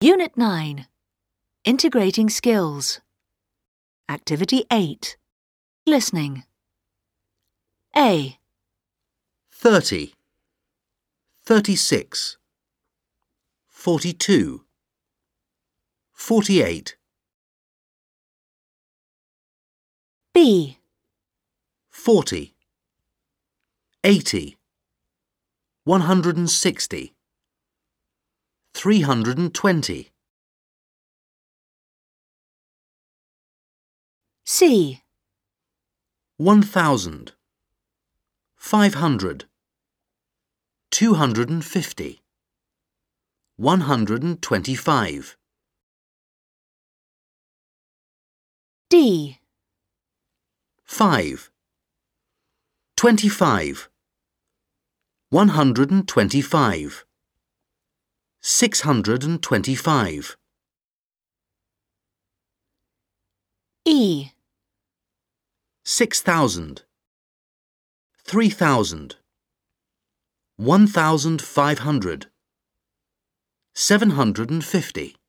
Unit 9. Integrating Skills. Activity 8. Listening. A, 30, 36, 42, 48, B, 40, 80, 160, 320, C, 1000, 500, 250, 125, D, 5, 25, 125, 625, E, 6,000, 3,000, 1,500, 750.